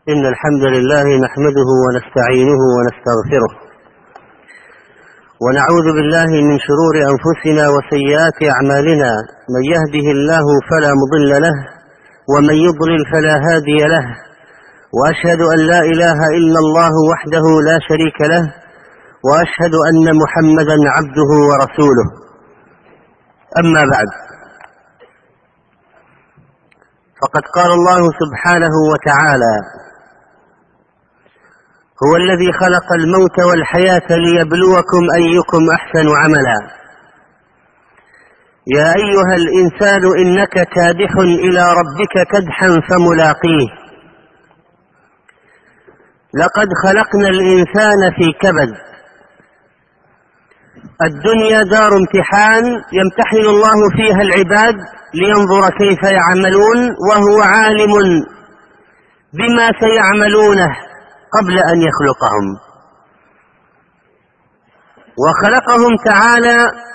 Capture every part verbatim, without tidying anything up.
إن الحمد لله نحمده ونستعينه ونستغفره ونعوذ بالله من شرور أنفسنا وسيئات أعمالنا. من يهده الله فلا مضل له ومن يضلل فلا هادي له، وأشهد أن لا إله إلا الله وحده لا شريك له، وأشهد أن محمدا عبده ورسوله. أما بعد، فقد قال الله سبحانه وتعالى: هو الذي خلق الموت والحياة ليبلوكم أيكم أحسن عملا. يا أيها الإنسان إنك كادح إلى ربك كدحا فملاقيه. لقد خلقنا الإنسان في كبد. الدنيا دار امتحان يمتحن الله فيها العباد لينظر كيف يعملون، وهو عالم بما سيعملونه قبل أن يخلقهم. وخلقهم تعالى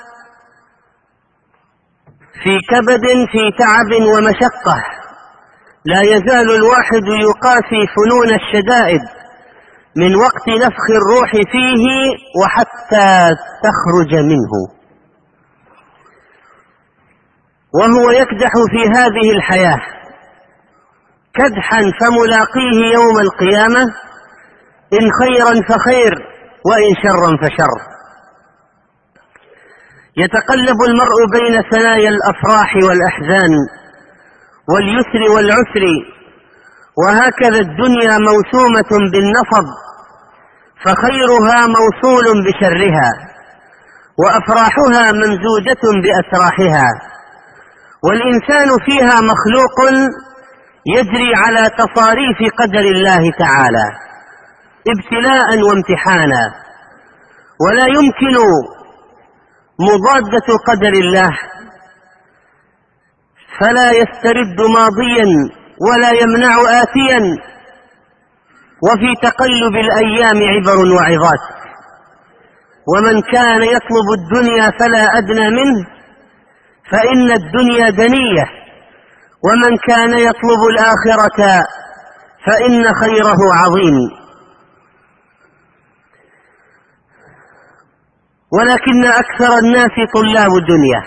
في كبد، في تعب ومشقة. لا يزال الواحد يقاسي فنون الشدائد من وقت نفخ الروح فيه وحتى تخرج منه، وهو يكدح في هذه الحياة كدحا فملاقيه يوم القيامة، إن خيرا فخير وإن شرا فشر. يتقلب المرء بين ثنايا الأفراح والأحزان واليسر والعسر، وهكذا الدنيا موسومة بالنصب، فخيرها موصول بشرها، وأفراحها ممزوجة بأسراحها. والإنسان فيها مخلوق يجري على تصاريف قدر الله تعالى ابتلاء وامتحانا، ولا يمكن مضادة قدر الله، فلا يسترد ماضيا ولا يمنع آتيا. وفي تقلب الأيام عبر وعظات. ومن كان يطلب الدنيا فلا أدنى منه، فإن الدنيا دنية. ومن كان يطلب الآخرة فإن خيره عظيم. ولكن أكثر الناس طلاب الدنيا،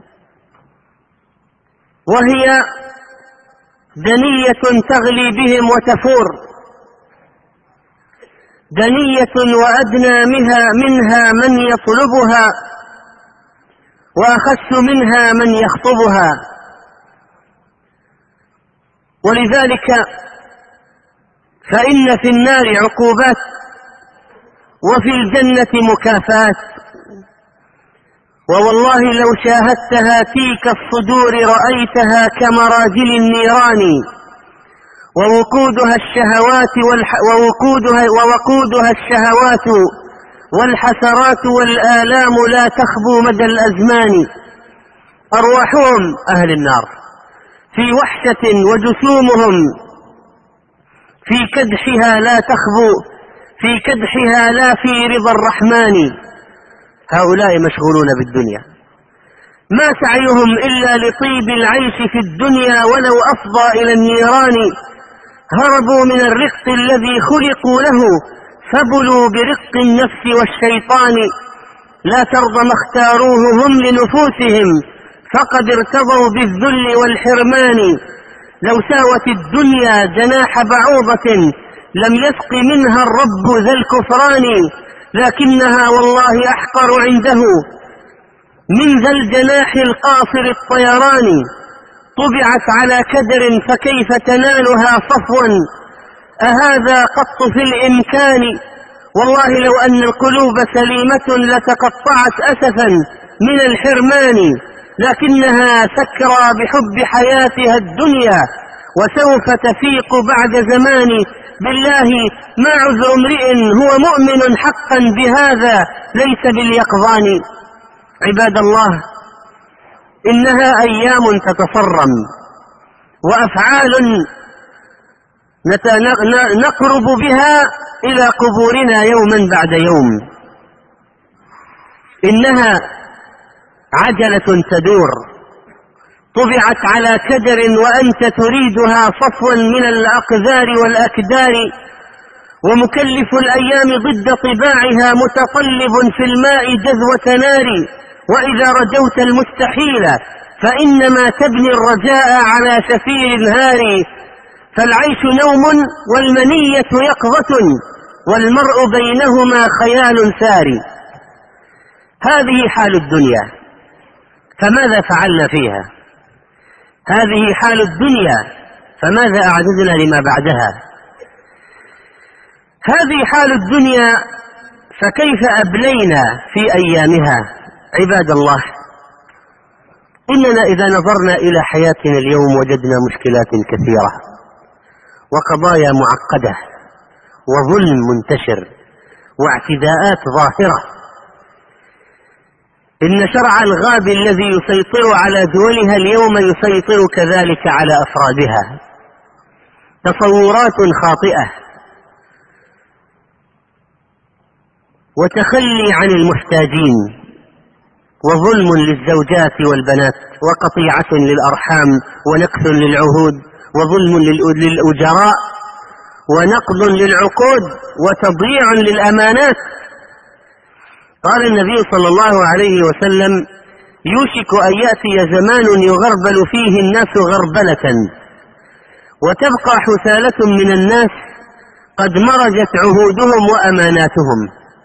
وهي دنية تغلي بهم وتفور، دنية وأدنى منها, منها من يطلبها، وأخس منها من يخطبها. ولذلك فإن في النار عقوبات وفي الجنة مكافآت. ووالله لو شاهدت هاتيك الصدور رأيتها كمراجل النيران، ووقودها الشهوات والح ووقودها ووقودها الشهوات والحسرات والآلام لا تخبو مدى الأزمان. أرواحهم أهل النار في وحشة، وجسومهم في كدحها لا تخبو، في كدحها لا في رضا الرحمن. هؤلاء مشغولون بالدنيا، ما سعيهم إلا لطيب العيش في الدنيا، ولو أفضى إلى النيران. هربوا من الرق الذي خلقوا له، فبلوا برق النفس والشيطان. لا ترضى ما اختاروه هم لنفوسهم، فقد ارتضوا بالذل والحرمان. لو ساوت الدنيا جناح بعوضة لم يسق منها الرب ذا الكفران، لكنها والله أحقر عنده من ذا الجناح القاصر الطيران. طبعت على كدر فكيف تنالها صفوا، أهذا قط في الإمكان. والله لو أن القلوب سليمة لتقطعت أسفا من الحرمان، لكنها سكرى بحب حياتها الدنيا، وسوف تفيق بعد زمان. بالله ما عذر امرئ هو مؤمن حقا بهذا ليس باليقظان. عباد الله، إنها أيام تتصرم، وأفعال نقرب بها إلى قبورنا يوما بعد يوم. إنها عجلة تدور طبعت على كدر وأنت تريدها صفوا من الأقذار والأكدار، ومكلف الأيام ضد طباعها متطلب في الماء جذوة نار، وإذا رجوت المستحيل فإنما تبني الرجاء على سفير هار، فالعيش نوم والمنية يقظة والمرء بينهما خيال ساري. هذه حال الدنيا، فماذا فعلنا فيها؟ هذه حال الدنيا، فماذا أعددنا لما بعدها؟ هذه حال الدنيا، فكيف أبلينا في أيامها؟ عباد الله، إننا إذا نظرنا إلى حياتنا اليوم وجدنا مشكلات كثيرة وقضايا معقدة وظلم منتشر واعتداءات ظاهرة. إن شرع الغاب الذي يسيطر على دولها اليوم يسيطر كذلك على أفرادها. تصورات خاطئة وتخلي عن المحتاجين، وظلم للزوجات والبنات، وقطيعة للأرحام، ونكث للعهود، وظلم للأجراء، ونقض للعقود، وتضييع للأمانات. قال النبي صلى الله عليه وسلم: يوشك أن يأتي زمان يغربل فيه الناس غربلة، وتبقى حثالة من الناس قد مرجت عهودهم وأماناتهم،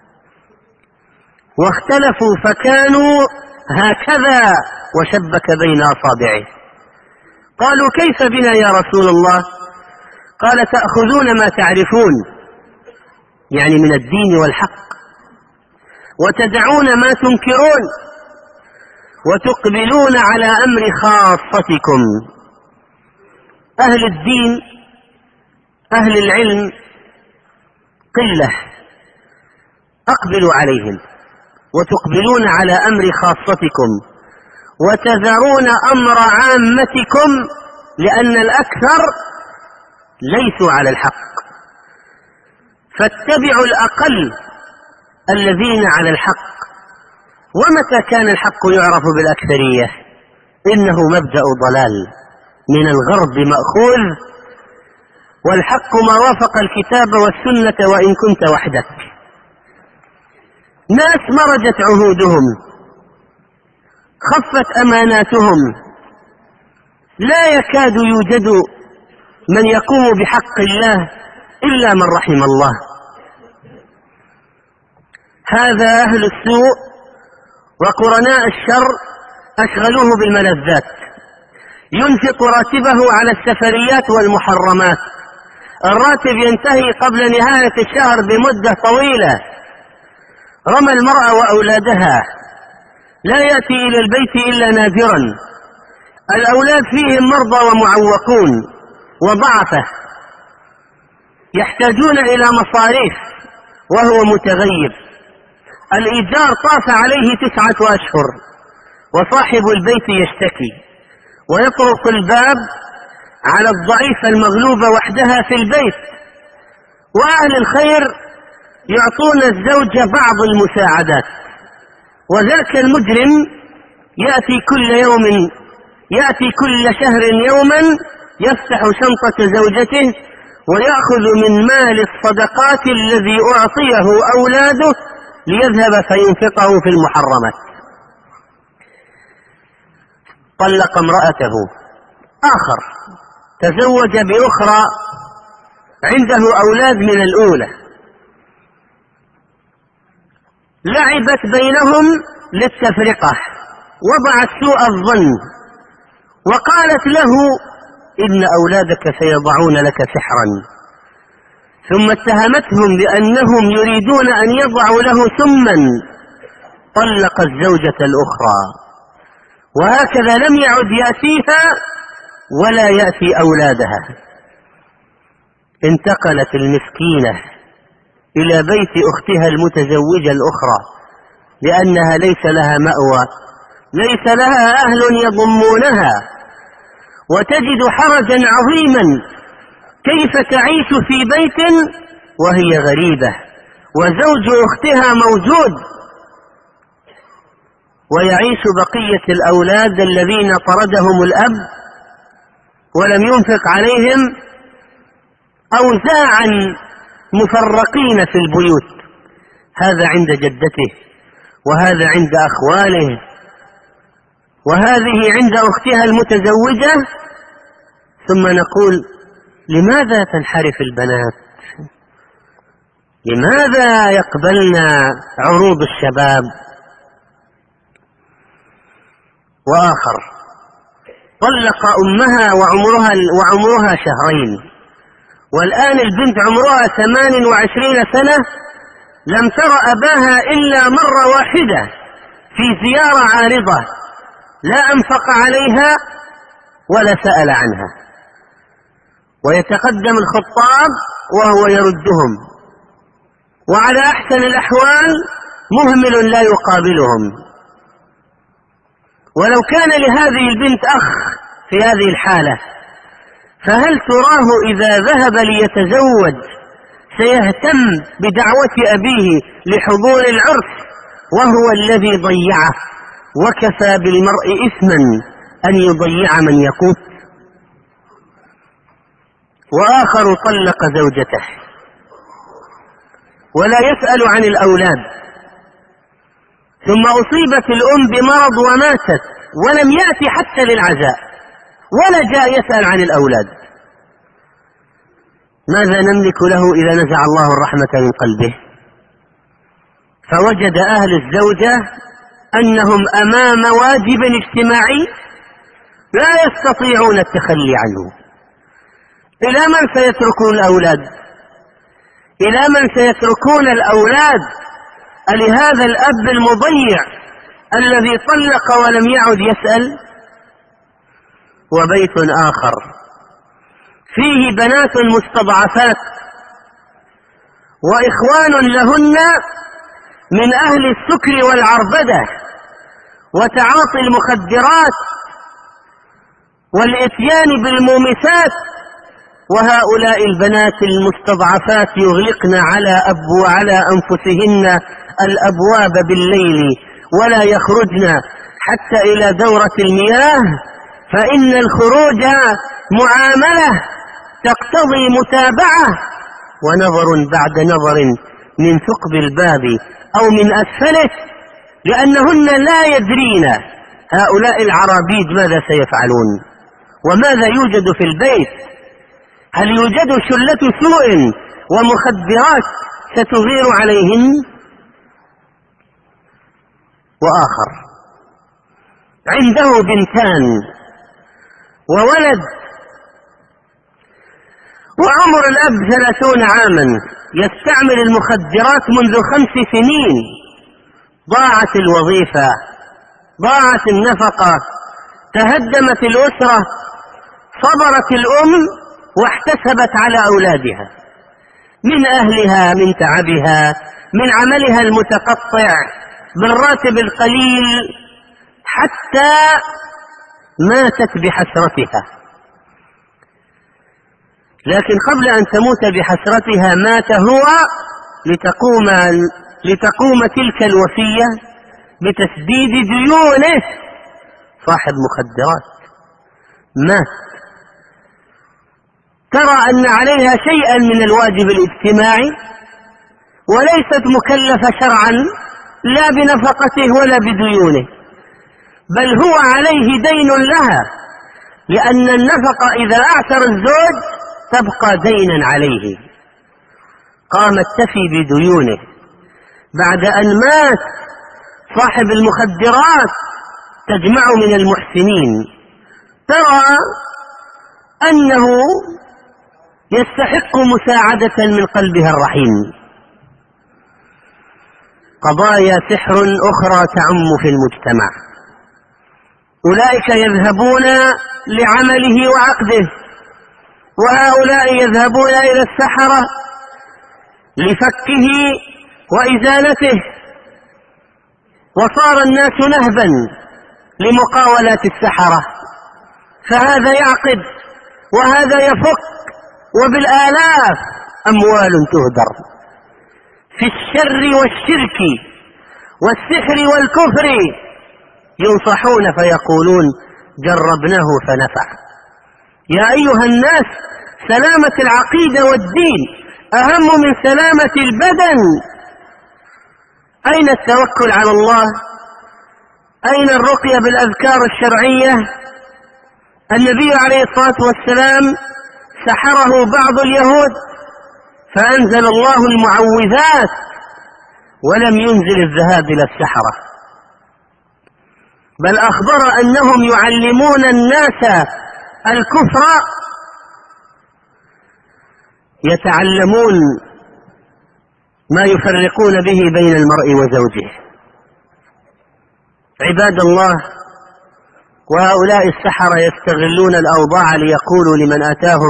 واختلفوا فكانوا هكذا، وشبك بين أصابعه. قالوا: كيف بنا يا رسول الله؟ قال: تأخذون ما تعرفون، يعني من الدين والحق، وتدعون ما تنكرون، وتقبلون على أمر خاصتكم. أهل الدين أهل العلم قلة، أقبلوا عليهم، وتقبلون على أمر خاصتكم، وتذرون أمر عامتكم، لأن الأكثر ليسوا على الحق، فاتبعوا الأقل الذين على الحق. ومتى كان الحق يعرف بالأكثرية؟ إنه مبدأ ضلال من الغرب مأخوذ، والحق ما وافق الكتاب والسنة وإن كنت وحدك. ناس مرجت عهودهم، خفت أماناتهم، لا يكاد يوجد من يقوم بحق الله إلا من رحم الله. هذا أهل السوء وقرناء الشر أشغلوه بالملذات، ينفق راتبه على السفريات والمحرمات، الراتب ينتهي قبل نهاية الشهر بمدة طويلة. رمى المرأة وأولادها، لا يأتي إلى البيت إلا نادرا، الأولاد فيهم مرضى ومعوقون وضعفة، يحتاجون إلى مصاريف وهو متغيب، الإيجار طاف عليه تسعة أشهر، وصاحب البيت يشتكي ويطرق الباب على الضعيفة المغلوبة وحدها في البيت، وأهل الخير يعطون الزوج بعض المساعدات، وذاك المجرم يأتي كل يوم يأتي كل شهر يوما يفتح شنطة زوجته ويأخذ من مال الصدقات الذي أعطيه أولاده ليذهب فينفقه في المحرمات. طلق امرأته، آخر تزوج بأخرى عنده أولاد من الأولى، لعبت بينهم للتفرقة، وضعت سوء الظن، وقالت له: إن أولادك سيضعون لك سحرا، ثم اتهمتهم بأنهم يريدون أن يضعوا له سما. طلق الزوجة الأخرى، وهكذا لم يعد يأتيها ولا يأتي أولادها. انتقلت المسكينة إلى بيت أختها المتزوجة الأخرى، لأنها ليس لها مأوى، ليس لها أهل يضمونها، وتجد حرجا عظيما. كيف تعيش في بيت وهي غريبة وزوج أختها موجود؟ ويعيش بقية الأولاد الذين طردهم الأب ولم ينفق عليهم أوزاعا مفرقين في البيوت، هذا عند جدته وهذا عند أخواله وهذه عند أختها المتزوجة، ثم نقول لماذا تنحرف البنات؟ لماذا يقبلن عروض الشباب؟ وآخر طلق أمها وعمرها, وعمرها شهرين، والآن البنت عمرها ثمان وعشرين سنة، لم تر أباها إلا مرة واحدة في زيارة عارضة، لا أنفق عليها ولا سأل عنها، ويتقدم الخطاب وهو يردهم، وعلى أحسن الأحوال مهمل لا يقابلهم. ولو كان لهذه البنت أخ في هذه الحالة، فهل تراه إذا ذهب ليتزوج سيهتم بدعوة أبيه لحضور العرس وهو الذي ضيعه؟ وكفى بالمرء إثما أن يضيع من يقوت. وآخر طلق زوجته ولا يسأل عن الأولاد، ثم أصيبت الأم بمرض وماتت ولم يأتي حتى للعزاء ولا جاء يسأل عن الأولاد. ماذا نملك له إذا نزع الله الرحمة من قلبه؟ فوجد أهل الزوجة أنهم أمام واجب اجتماعي لا يستطيعون التخلي عنه. إلى من سيتركون الأولاد؟ إلى من سيتركون الأولاد؟ ألهذا الأب المضيع الذي طلق ولم يعد يسأل؟ وبيت آخر فيه بنات مستضعفات وإخوان لهن من أهل السكر والعربدة وتعاطي المخدرات والإتيان بالمومسات، وهؤلاء البنات المستضعفات يغلقن على أب وعلى أنفسهن الأبواب بالليل ولا يخرجن حتى إلى دورة المياه، فإن الخروج معاملة تقتضي متابعة ونظر بعد نظر من ثقب الباب أو من أسفله، لأنهن لا يدرين هؤلاء العرابيد ماذا سيفعلون وماذا يوجد في البيت. هل يوجد شلة سوء ومخدرات ستغير عليهن؟ وآخر عنده بنتان وولد وعمر الأب ثلاثون عاما، يستعمل المخدرات منذ خمس سنين، ضاعت الوظيفة، ضاعت النفقة، تهدمت الأسرة، صبرت الأم واحتسبت على أولادها من أهلها، من تعبها، من عملها المتقطع بالراتب القليل، حتى ماتت بحسرتها. لكن قبل أن تموت بحسرتها مات هو لتقوم, لتقوم تلك الوصية بتسديد ديونه. صاحب مخدرات مات، ترى أن عليها شيئا من الواجب الاجتماعي وليست مكلفة شرعا لا بنفقته ولا بديونه، بل هو عليه دين لها، لأن النفقة إذا أعسر الزوج تبقى دينا عليه. قامت تفي بديونه بعد أن مات صاحب المخدرات، تجمع من المحسنين، ترى أنه يستحق مساعدة من قلبها الرحيم. قضايا سحر أخرى تعم في المجتمع، أولئك يذهبون لعمله وعقده، وهؤلاء يذهبون إلى السحرة لفكه وإزالته، وصار الناس نهبا لمقاولات السحرة، فهذا يعقد وهذا يفك، وبالآلاف أموال تهدر في الشر والشرك والسحر والكفر ينصحون فيقولون جربناه فنفع. يا أيها الناس، سلامة العقيدة والدين أهم من سلامة البدن. أين التوكل على الله؟ أين الرقية بالأذكار الشرعية؟ النبي عليه الصلاة والسلام سحره بعض اليهود فأنزل الله المعوذات ولم ينزل الذهاب إلى السحرة، بل أخبر أنهم يعلمون الناس الكفر، يتعلمون ما يفرقون به بين المرء وزوجه. عباد الله، وهؤلاء السحرة يستغلون الأوضاع ليقولوا لمن أتاهم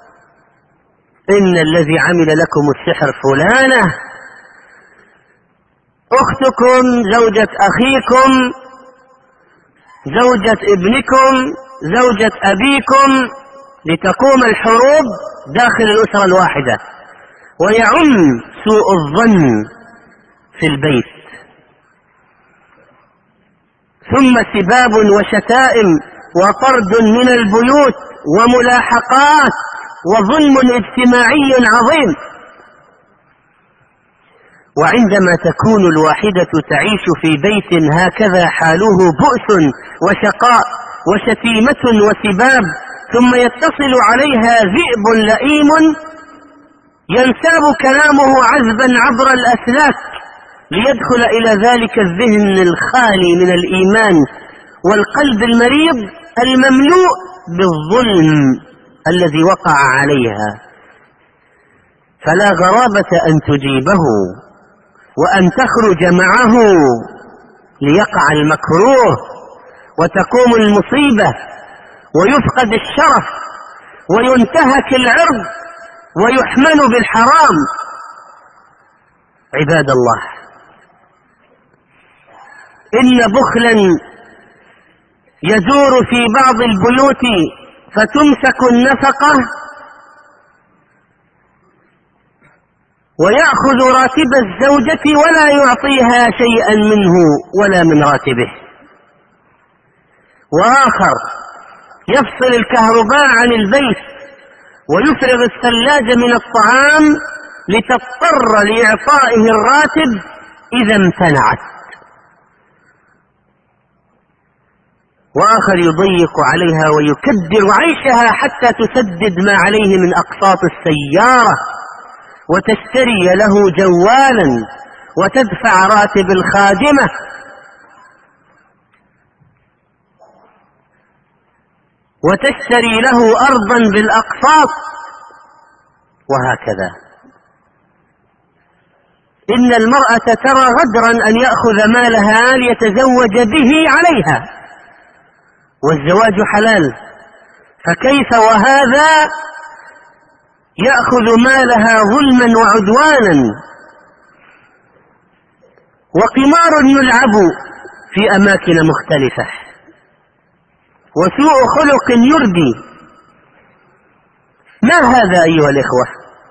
إن الذي عمل لكم السحر فلانة أختكم، زوجة أخيكم، زوجة ابنكم، زوجة أبيكم، لتقوم الحروب داخل الأسرة الواحدة ويعم سوء الظن في البيت، ثم سباب وشتائم وطرد من البيوت وملاحقات وظلم اجتماعي عظيم. وعندما تكون الواحدة تعيش في بيت هكذا حاله بؤس وشقاء وشتيمة وسباب، ثم يتصل عليها ذئب لئيم ينساب كلامه عذبا عبر الأسلاك ليدخل إلى ذلك الذهن الخالي من الإيمان والقلب المريض المملوء بالظلم الذي وقع عليها، فلا غرابة أن تجيبه وأن تخرج معه ليقع المكروه وتقوم المصيبة ويفقد الشرف وينتهك العرض ويحمل بالحرام. عباد الله، إن بخلا يدور في بعض البيوت فتمسك النفقة ويأخذ راتب الزوجة ولا يعطيها شيئا منه ولا من راتبه، وآخر يفصل الكهرباء عن البيت ويفرغ الثلاجة من الطعام لتضطر لإعطائه الراتب إذا امتنعت، وآخر يضيق عليها ويكدر عيشها حتى تسدد ما عليه من أقساط السيارة وتشتري له جوالا وتدفع راتب الخادمة، وتشتري له أرضا بالأقساط، وهكذا. إن المرأة ترى غدرا أن يأخذ مالها ليتزوج به عليها، والزواج حلال، فكيف وهذا يأخذ مالها ظلما وعدوانا؟ وقمار يلعب في أماكن مختلفة، وسوء خلق يردي. ما هذا أيها الإخوة؟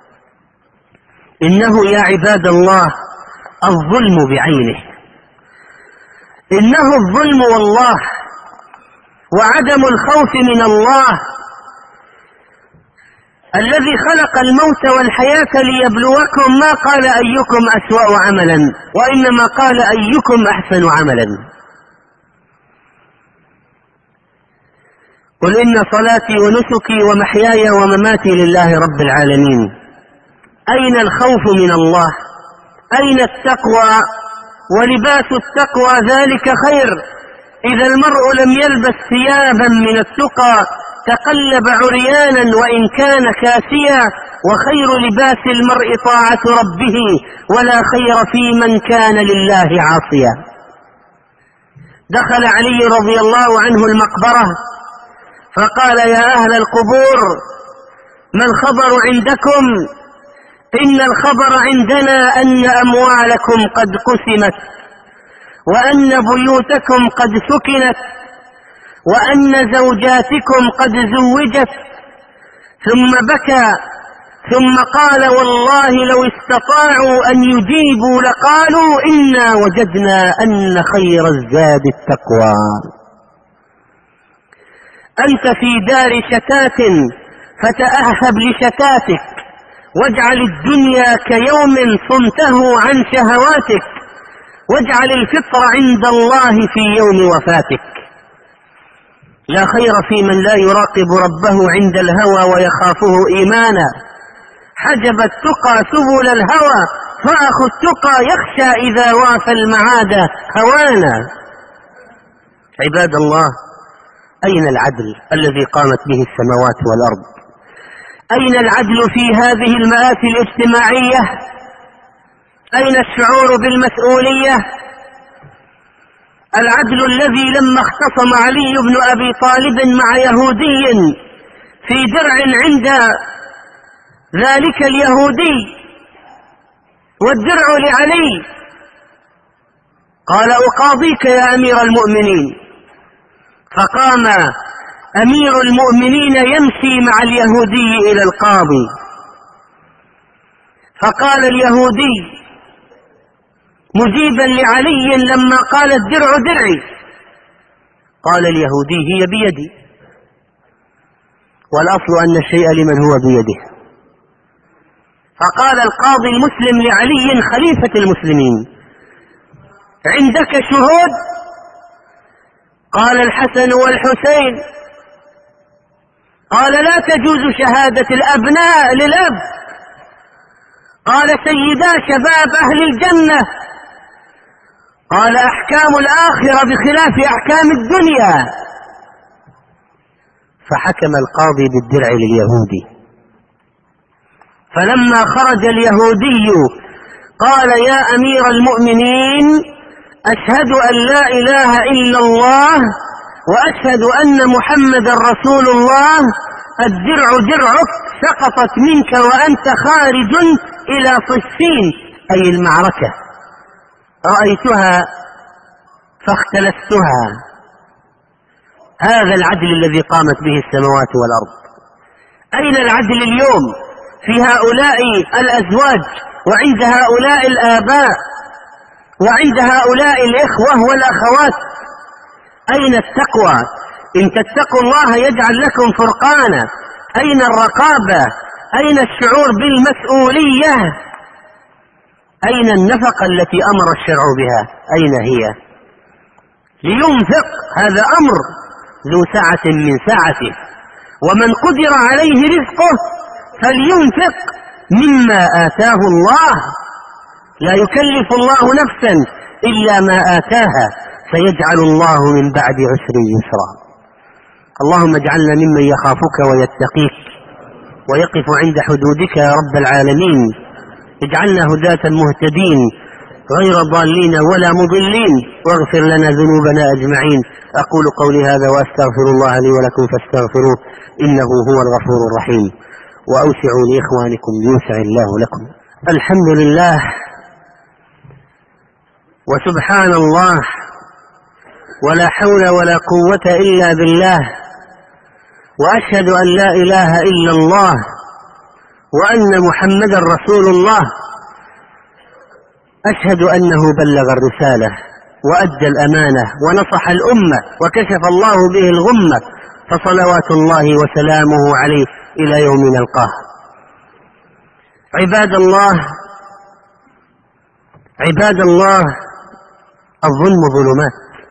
إنه يا عباد الله الظلم بعينه، إنه الظلم والله وعدم الخوف من الله الذي خلق الموت والحياة ليبلوكم، ما قال أيكم أسوأ عملا، وإنما قال أيكم أحسن عملا. قل إن صلاتي ونسكي ومحياي ومماتي لله رب العالمين. أين الخوف من الله؟ أين التقوى؟ ولباس التقوى ذلك خير. إذا المرء لم يلبس ثيابا من التقى تقلب عريانا وإن كان كاسيا، وخير لباس المرء طاعة ربه، ولا خير في من كان لله عاصيا. دخل علي رضي الله عنه المقبرة فقال: يا أهل القبور، ما الخبر عندكم؟ إن الخبر عندنا أن أموالكم قد قسمت، وأن بيوتكم قد سكنت، وأن زوجاتكم قد زوجت. ثم بكى ثم قال والله لو استطاعوا أن يجيبوا لقالوا إنا وجدنا أن خير الزاد التقوى. أنت في دار شتات فتأهب لشتاتك، واجعل الدنيا كيوم صمته عن شهواتك، واجعل الفطر عند الله في يوم وفاتك. لا خير في من لا يراقب ربه عند الهوى ويخافه إيمانا. حجب التقى سبل الهوى، فأخو التقى يخشى إذا وافى المعاد هوانا. عباد الله، أين العدل الذي قامت به السماوات والأرض؟ أين العدل في هذه المآسي الاجتماعية؟ أين الشعور بالمسؤولية؟ العدل الذي لما اختصم علي بن أبي طالب مع يهودي في درع عند ذلك اليهودي والدرع لعلي، قال أقاضيك يا أمير المؤمنين. فقام أمير المؤمنين يمشي مع اليهودي إلى القاضي، فقال اليهودي مجيبا لعلي لما قال الدرع درعي، قال اليهودي هي بيدي، والأصل أن الشيء لمن هو بيده. فقال القاضي المسلم لعلي خليفة المسلمين عندك شهود؟ قال الحسن والحسين. قال لا تجوز شهادة الأبناء للأب. قال سيدا شباب أهل الجنة. قال أحكام الآخرة بخلاف أحكام الدنيا. فحكم القاضي بالدرع لليهودي. فلما خرج اليهودي قال يا أمير المؤمنين أشهد أن لا إله إلا الله وأشهد أن محمد رسول الله، الدرع درعك سقطت منك وأنت خارج إلى صفين أي المعركة، رأيتها فاختلستها. هذا العدل الذي قامت به السماوات والأرض. أين العدل اليوم في هؤلاء الأزواج وعند هؤلاء الآباء وعند هؤلاء الإخوة والأخوات؟ أين التقوى؟ إن تتقوا الله يجعل لكم فرقانا. أين الرقابة؟ أين الشعور بالمسؤولية؟ أين النفقة التي أمر الشرع بها؟ أين هي؟ لينفق، هذا أمر ذو سعة من سعته، ومن قدر عليه رزقه فلينفق مما آتاه الله. لا يكلف الله نفسا إلا ما آتاها، سيجعل الله من بعد عسر يسرا. اللهم اجعلنا ممن يخافك ويتقيك ويقف عند حدودك يا رب العالمين. اجعلنا هداة مهتدين غير ضالين ولا مضلين، واغفر لنا ذنوبنا أجمعين. أقول قولي هذا وأستغفر الله لي ولكم فاستغفروه إنه هو الغفور الرحيم. وأوسعوا لإخوانكم يوسع الله لكم. الحمد لله وسبحان الله ولا حول ولا قوة إلا بالله، وأشهد أن لا إله إلا الله وأن محمدا رسول الله. أشهد أنه بلغ الرسالة وأدى الأمانة ونصح الأمة وكشف الله به الغمة، فصلوات الله وسلامه عليه إلى يوم نلقاه. عباد الله عباد الله الظلم ظلمات.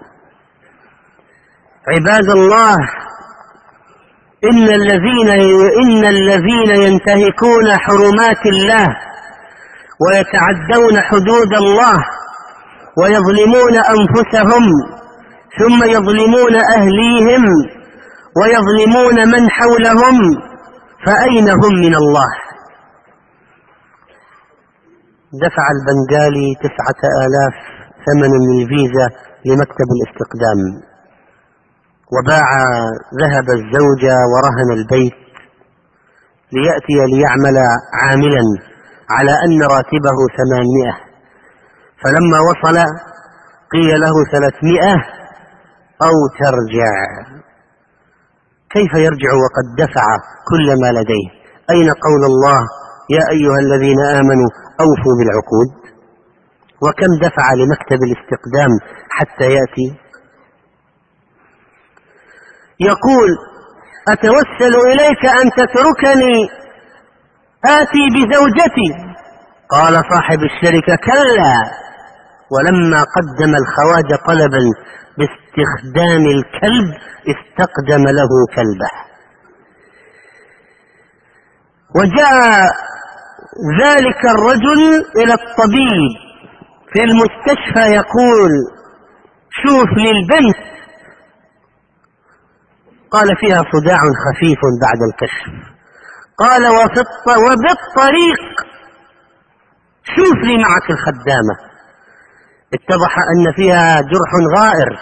عباد الله إن الذين إن الذين ينتهكون حرمات الله ويتعدون حدود الله ويظلمون أنفسهم ثم يظلمون أهليهم ويظلمون من حولهم، فأين هم من الله؟ دفع البنغالي تسعة آلاف ثمن الفيزا لمكتب الاستقدام، وباع ذهب الزوجة ورهن البيت ليأتي ليعمل عاملا على أن راتبه ثمانمائة، فلما وصل قيل له ثلاثمائة أو ترجع. كيف يرجع وقد دفع كل ما لديه؟ أين قول الله يا أيها الذين آمنوا أوفوا بالعقود. وكم دفع لمكتب الاستقدام حتى يأتي؟ يقول أتوسل إليك أن تتركني آتي بزوجتي. قال صاحب الشركة كلا، ولما قدم الخواج طلبا باستخدام الكلب استقدم له كلبه. وجاء ذلك الرجل إلى الطبيب في المستشفى يقول شوف لي البنت. قال فيها صداع خفيف بعد الكشف. قال وبالطريق شوف لي معك الخدامة. اتضح أن فيها جرح غائر،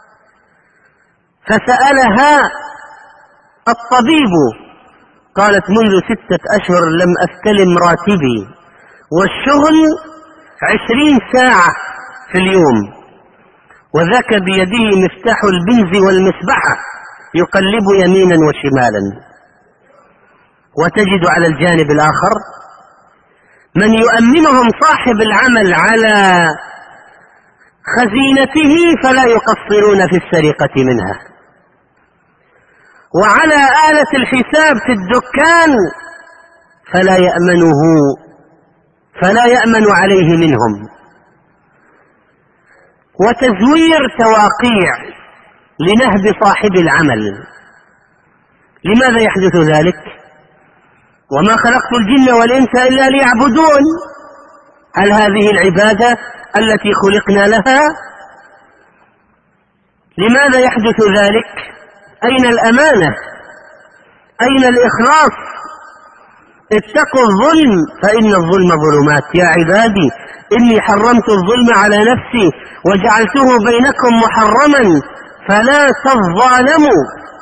فسألها الطبيب قالت منذ ستة أشهر لم أستلم راتبي، والشغل عشرين ساعة في اليوم، وذاك بيده مفتاح البنز والمسبحة يقلب يمينا وشمالا. وتجد على الجانب الآخر من يؤمنهم صاحب العمل على خزينته فلا يقصرون في السرقة منها، وعلى آلة الحساب في الدكان فلا يأمنه فلا يأمن عليه منهم. وتزوير تواقيع لنهب صاحب العمل. لماذا يحدث ذلك؟ وما خلقت الجن والإنس إلا ليعبدون. هل هذه العبادة التي خلقنا لها؟ لماذا يحدث ذلك؟ أين الأمانة؟ أين الإخلاص؟ اتقوا الظلم فإن الظلم ظلمات. يا عبادي إني حرمت الظلم على نفسي وجعلته بينكم محرما فلا تظالموا.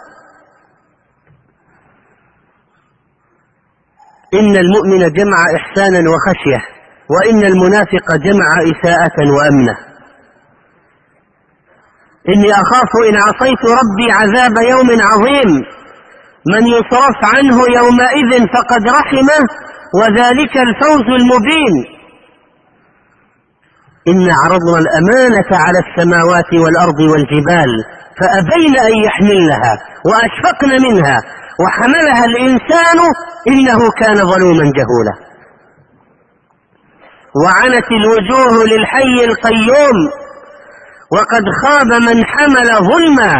إن المؤمن جمع إحسانا وخشية، وإن المنافق جمع إساءة وأمنة. إني أخاف إن عصيت ربي عذاب يوم عظيم، من يصرف عنه يومئذ فقد رحمه وذلك الفوز المبين. إن عرضنا الأمانة على السماوات والأرض والجبال فأبين أن يحملنها وأشفقن منها وحملها الإنسان إنه كان ظلوما جهولا. وعنت الوجوه للحي القيوم وقد خاب من حمل ظلما.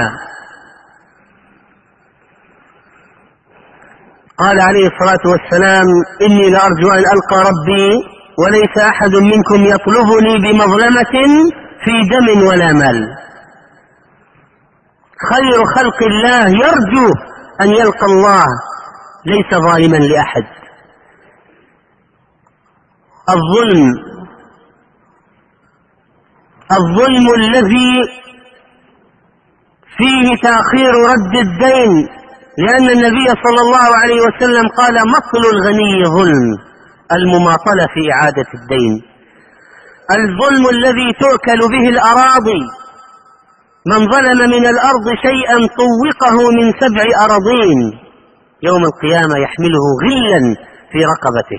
قال عليه الصلاة والسلام إني لأرجو أن ألقى ربي وليس أحد منكم يطلبني بمظلمة في دم ولا مال. خير خلق الله يرجو أن يلقى الله ليس ظالما لأحد. الظلم الظلم الذي فيه تأخير رد الدين، لأن النبي صلى الله عليه وسلم قال مطل الغني ظلم، المماطلة في إعادة الدين. الظلم الذي تؤكل به الأراضي، من ظلم من الأرض شيئا طوقه من سبع أراضين يوم القيامة يحمله غلا في رقبته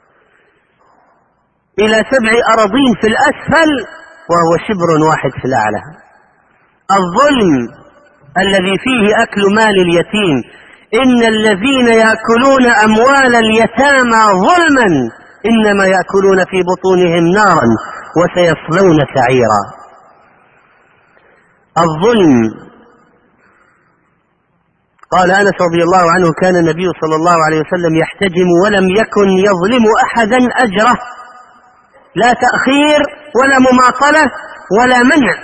إلى سبع أراضين في الأسفل وهو شبر واحد في الأعلى. الظلم الذي فيه أكل مال اليتيم، إن الذين يأكلون أموال اليتامى ظلما إنما يأكلون في بطونهم نارا وسيصلون سعيرا. الظلم، قال أنس رضي الله عنه كان النبي صلى الله عليه وسلم يحتجم ولم يكن يظلم أحدا أجره، لا تأخير ولا مماطلة ولا منع.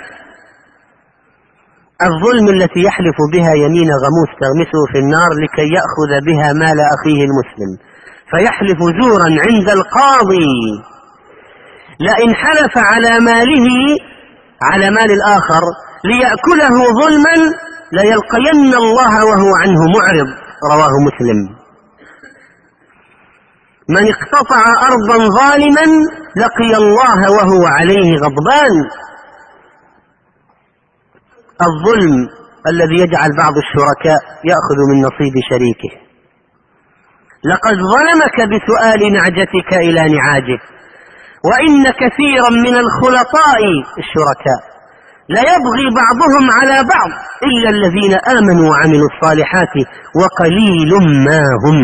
الظلم التي يحلف بها يمين غموس تغمسه في النار لكي يأخذ بها مال أخيه المسلم، فيحلف زورا عند القاضي لئن حلف على ماله على مال الآخر ليأكله ظلما ليلقين الله وهو عنه معرض. رواه مسلم. من اقتطع أرضا ظالما لقي الله وهو عليه غضبان. الظلم الذي يجعل بعض الشركاء يأخذ من نصيب شريكه. لقد ظلمك بسؤال نعجتك إلى نعاجه. وإن كثيرا من الخلطاء الشركاء ليبغي بعضهم على بعض إلا الذين آمنوا وعملوا الصالحات وقليل ما هم.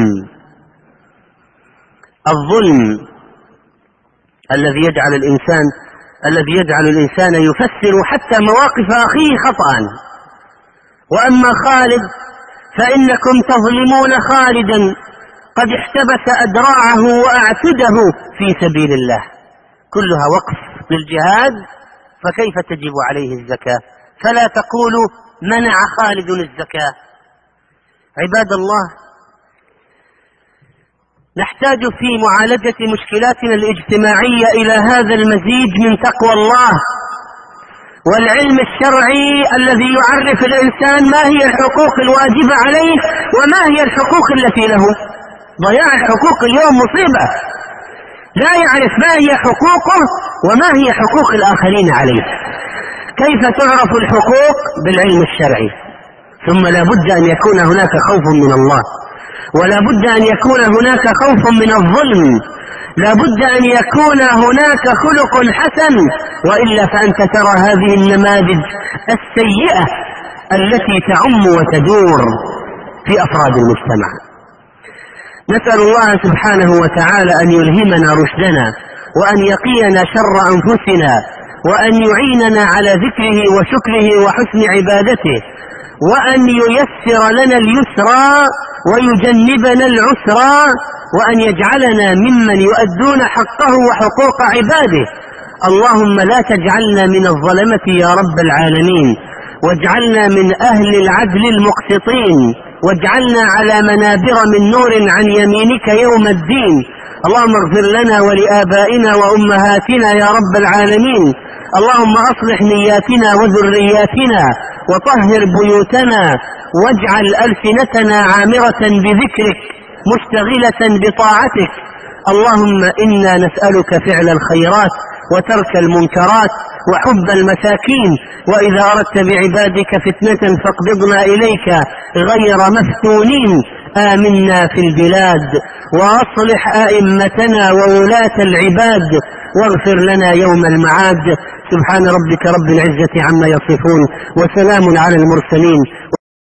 الظلم الذي يجعل الإنسان الذي يجعل الإنسان يفسر حتى مواقف أخيه خطأ. وأما خالد فإنكم تظلمون خالدا قد احتبس أدراعه وأعتده في سبيل الله، كلها وقف للجهاد، فكيف تجب عليه الزكاة؟ فلا تقولوا منع خالد الزكاة. عباد الله، نحتاج في معالجة مشكلاتنا الاجتماعية إلى هذا المزيج من تقوى الله والعلم الشرعي الذي يعرف الإنسان ما هي الحقوق الواجبة عليه وما هي الحقوق التي له. ضياع الحقوق اليوم مصيبة، لا يعرف ما هي حقوقه وما هي حقوق الآخرين عليه. كيف تعرف الحقوق؟ بالعلم الشرعي، ثم لا بد أن يكون هناك خوف من الله، ولا بد أن يكون هناك خوف من الظلم، لا بد أن يكون هناك خلق حسن، وإلا فأنت ترى هذه النماذج السيئة التي تعم وتدور في أفراد المجتمع. نسأل الله سبحانه وتعالى أن يلهمنا رشدنا، وأن يقينا شر أنفسنا، وأن يعيننا على ذكره وشكره وحسن عبادته، وأن ييسر لنا اليسرى ويجنبنا العسرى، وأن يجعلنا ممن يؤدون حقه وحقوق عباده. اللهم لا تجعلنا من الظلمة يا رب العالمين، واجعلنا من أهل العدل المقسطين، واجعلنا على منابر من نور عن يمينك يوم الدين. اللهم اغفر لنا ولآبائنا وأمهاتنا يا رب العالمين. اللهم أصلح نياتنا وذرياتنا، وطهر بيوتنا، واجعل ألسنتنا عامرة بذكرك مشتغلة بطاعتك. اللهم إنا نسألك فعل الخيرات وترك المنكرات وحب المساكين، وإذا أردت بعبادك فتنة فاقبضنا إليك غير مفتونين. آمنا في البلاد، وأصلح أئمتنا وولاة العباد، واغفر لنا يوم المعاد. سبحان ربك رب العزة عما يصفون، وسلام على المرسلين،